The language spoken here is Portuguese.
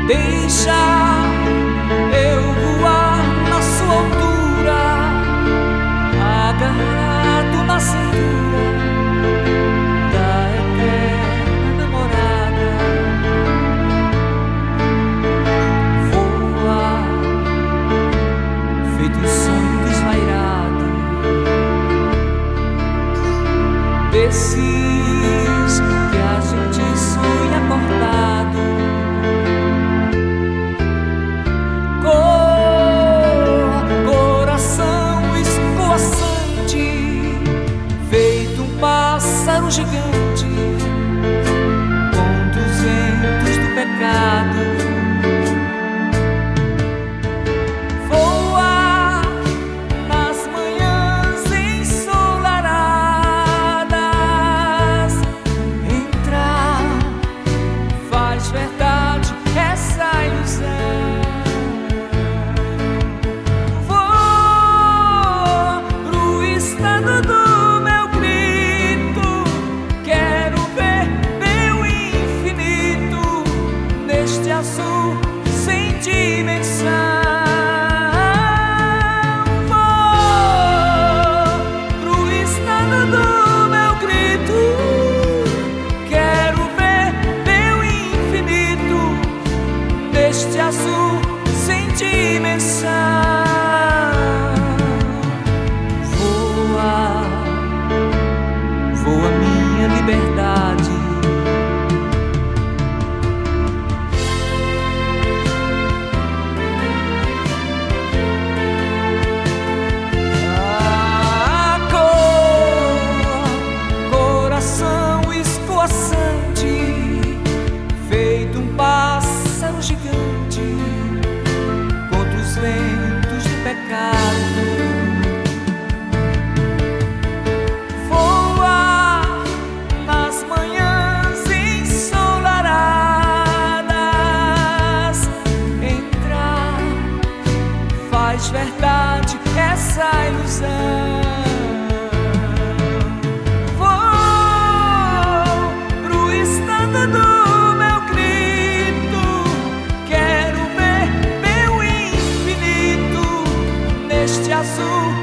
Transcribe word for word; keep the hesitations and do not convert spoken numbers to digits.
Deixa eu voar na sua altura, agarrado na cintura da eterna namorada. Voa, feito um sonho desvairado, desses que a gente sonha acordado. Pássaro gigante contra os ventos do pecado. Voa nas manhãs ensolaradas, entra, faz verdade essa ilusão. Voa pro estado do azul sem dimensão. Vou pro estado do meu grito, quero ver meu infinito neste azul sem dimensão. Voa, voa minha liberdade. Feito um pássaro gigante contra os ventos do pecado. Voa nas manhãs ensolaradas, entra, faz verdade essa ilusão. Azul